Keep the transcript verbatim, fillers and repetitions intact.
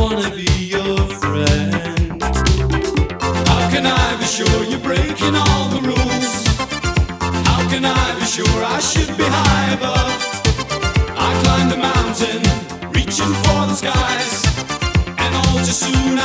wanna be your friend. How can I be sure you're breaking all the rules? How can I be sure I should be high above? I climbed a mountain, reaching for the skies, and all too soon